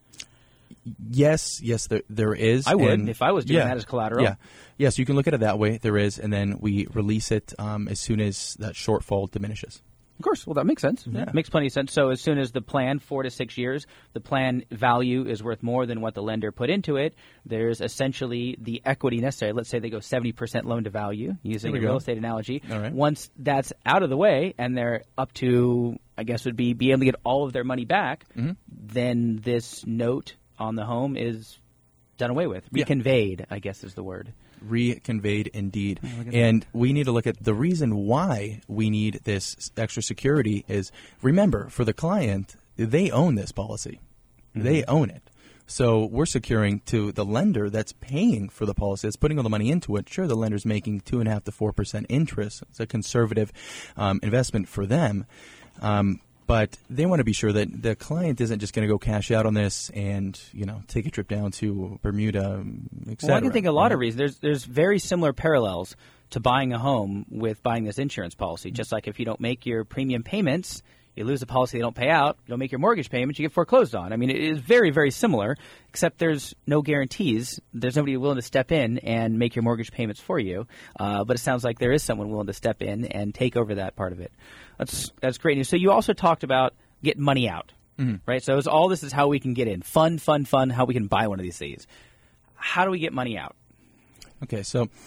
Yes, yes, there there is. I would, and- if I was doing yeah, that as collateral. Yeah, yes, you can look at it that way. There is, and then we release it um, as soon as that shortfall diminishes. Of course. Well, that makes sense. Yeah. Makes plenty of sense. So as soon as the plan, four to six years, the plan value is worth more than what the lender put into it, there's essentially the equity necessary. Let's say they go seventy percent loan to value, using a There we real go. estate analogy. All right. Once that's out of the way and they're up to, I guess would be, be able to get all of their money back, Mm-hmm. then this note on the home is done away with. Yeah. Reconveyed, I guess is the word. Reconveyed indeed. Oh, look at And we need to look at the reason why we need this extra security is, remember, for the client, they own this policy. Mm-hmm. They own it. So we're securing to the lender that's paying for the policy, that's putting all the money into it. Sure, the lender's making two and a half to four percent interest. It's a conservative um, investment for them. Um, But they want to be sure that the client isn't just going to go cash out on this and, you know, take a trip down to Bermuda, et cetera. Well, I can think of a lot of right? reasons. There's there's very similar parallels to buying a home with buying this insurance policy. Just like if you don't make your premium payments, you lose the policy, they don't pay out. You don't make your mortgage payments, you get foreclosed on. I mean, it is very, very similar, except there's no guarantees. There's nobody willing to step in and make your mortgage payments for you. Uh, but it sounds like there is someone willing to step in and take over that part of it. That's that's great news. So you also talked about getting money out, Mhm. right? So it's all this is how we can get in. Fun, fun, fun, how we can buy one of these things. How do we get money out? Okay, so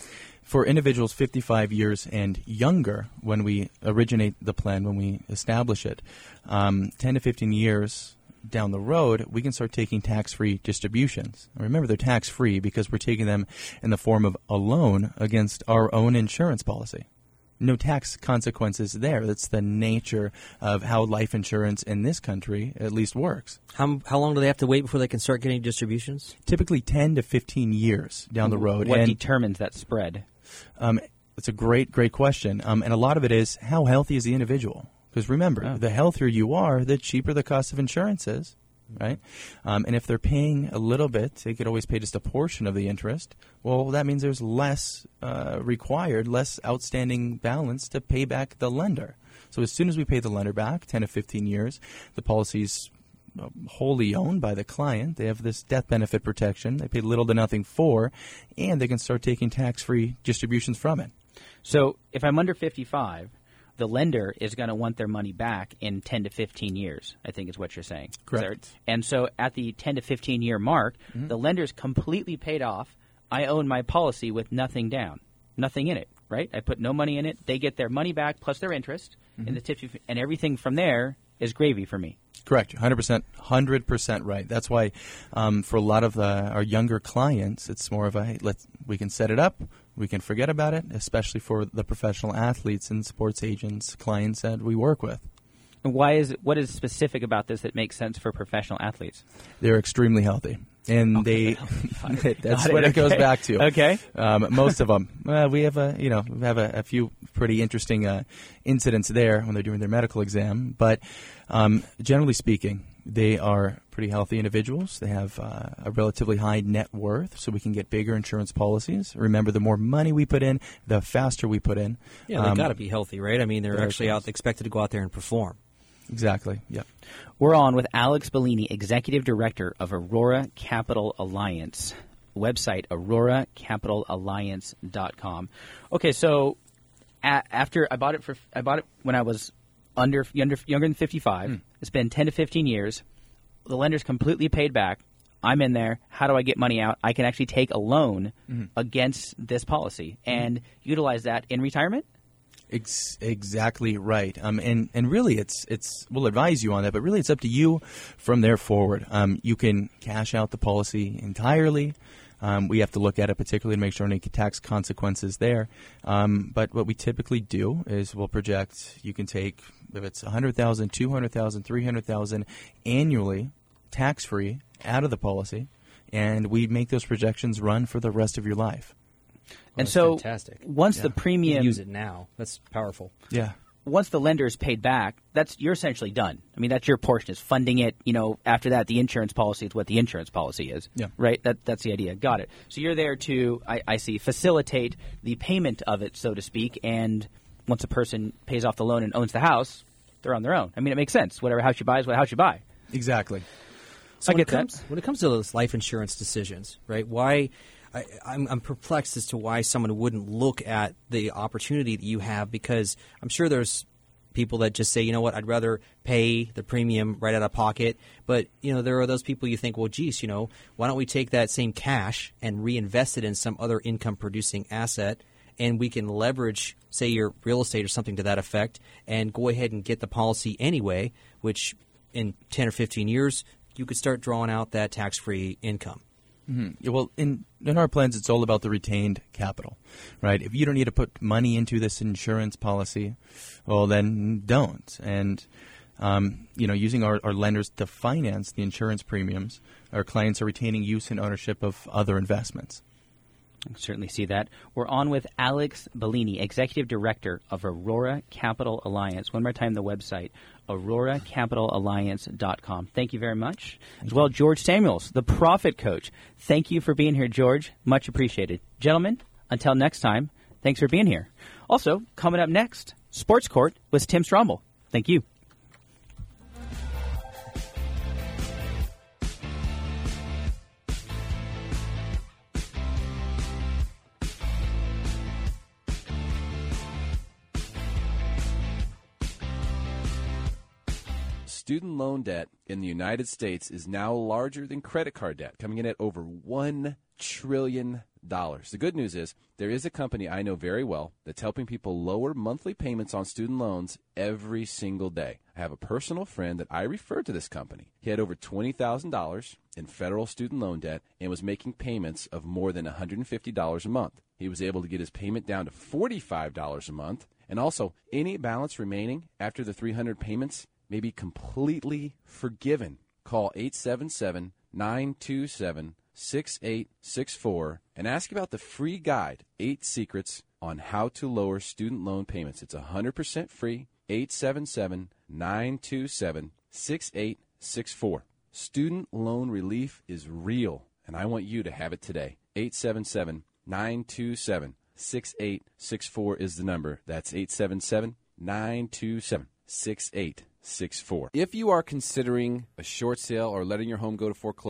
For individuals fifty-five years and younger, when we originate the plan, when we establish it, um, ten to fifteen years down the road, we can start taking tax-free distributions. And remember, they're tax-free because we're taking them in the form of a loan against our own insurance policy. No tax consequences there. That's the nature of how life insurance in this country at least works. How how long do they have to wait before they can start getting distributions? Typically ten to fifteen years down the road. What and, determines that spread? Um, it's a great, great question. Um, and a lot of it is, how healthy is the individual? Because remember, Oh. the healthier you are, the cheaper the cost of insurance is, right? Um, and if they're paying a little bit, they could always pay just a portion of the interest. Well, that means there's less uh, required, less outstanding balance to pay back the lender. So as soon as we pay the lender back, ten to fifteen years, the policy's uh, wholly owned by the client. They have this death benefit protection they pay little to nothing for, and they can start taking tax-free distributions from it. So if I'm under fifty-five, the lender is going to want their money back in ten to fifteen years, I think is what you're saying. Correct. So- And so at the ten to fifteen year mark, Mhm. the lender's completely paid off. I own my policy with nothing down, nothing in it, right? I put no money in it. They get their money back plus their interest, Mhm. and the tip, and everything from there is gravy for me. Correct, one hundred percent, one hundred percent right. That's why um, for a lot of uh, our younger clients, it's more of a, hey, let's, we can set it up, we can forget about it, especially for the professional athletes and sports agents, clients that we work with. And why is it, what is specific about this that makes sense for professional athletes? They're extremely healthy. And they, that's Got what it, it goes okay. back to. Okay. Um, most of them. Uh, we have a, you know, we have a, a few pretty interesting uh, incidents there when they're doing their medical exam. But um, generally speaking, they are pretty healthy individuals. They have uh, a relatively high net worth, so we can get bigger insurance policies. Remember, the more money we put in, the faster we put in. Yeah, they've Um, got to be healthy, right? I mean, they're very actually close. out expected to go out there and perform. Exactly. Yep. We're on with Alex Bellini, Executive Director of Aurora Capital Alliance. Website, aurora capital alliance dot com. Okay, so a- after I bought it for I bought it when I was under younger, younger than fifty-five. Hmm. It's been ten to fifteen years. The lender's completely paid back. I'm in there. How do I get money out? I can actually take a loan Mhm. against this policy and utilize that in retirement? Ex- exactly right. Um, and, and really, it's it's we'll advise you on that, but really, it's up to you from there forward. Um, you can cash out the policy entirely. Um, we have to look at it particularly to make sure any tax consequences there. Um, but what we typically do is we'll project you can take, if it's one hundred thousand dollars, two hundred thousand dollars, three hundred thousand dollars annually, tax-free, out of the policy, and we make those projections run for the rest of your life. And that's so fantastic. once Yeah. the premium You can use it now. That's powerful. Yeah. Once the lender is paid back, that's you're essentially done. I mean, that's your portion is funding it. You know, after that, the insurance policy is what the insurance policy is. Yeah. Right. That that's the idea. Got it. So you're there to, I, I see, facilitate the payment of it, so to speak. And once a person pays off the loan and owns the house, they're on their own. I mean, it makes sense. Whatever house you buy is what house you buy. Exactly. So I when get it comes, that. When it comes to those life insurance decisions, right? Why I, I'm, I'm perplexed as to why someone wouldn't look at the opportunity that you have, because I'm sure there's people that just say, you know what, I'd rather pay the premium right out of pocket. But, you know, there are those people you think, well, geez, you know, why don't we take that same cash and reinvest it in some other income-producing asset, and we can leverage, say, your real estate or something to that effect, and go ahead and get the policy anyway, which in ten or fifteen years, you could start drawing out that tax-free income. Mm-hmm. Yeah, well, in in our plans, it's all about the retained capital, right? If you don't need to put money into this insurance policy, well, then don't. And um, you know, using our, our lenders to finance the insurance premiums, our clients are retaining use and ownership of other investments. I can certainly see that. We're on with Alex Bellini, Executive Director of Aurora Capital Alliance. One more time, the website, aurora capital alliance dot com. Thank you very much. As well, George Samuels, the Profit Coach. Thank you for being here, George. Much appreciated. Gentlemen, until next time, thanks for being here. Also, coming up next, Sports Court with Tim Strombel. Thank you. Student loan debt in the United States is now larger than credit card debt, coming in at over one trillion dollars. The good news is there is a company I know very well that's helping people lower monthly payments on student loans every single day. I have a personal friend that I referred to this company. He had over twenty thousand dollars in federal student loan debt and was making payments of more than one hundred fifty dollars a month. He was able to get his payment down to forty-five dollars a month, and also any balance remaining after the three hundred payments may be completely forgiven. Call eight seven seven, nine two seven, six eight six four and ask about the free guide, Eight Secrets on How to Lower Student Loan Payments. It's one hundred percent free, eight seven seven, nine two seven, six eight six four. Student loan relief is real, and I want you to have it today. eight seven seven, nine two seven, six eight six four is the number. That's eight seven seven, nine two seven, six eight six four. If you are considering a short sale or letting your home go to foreclosure,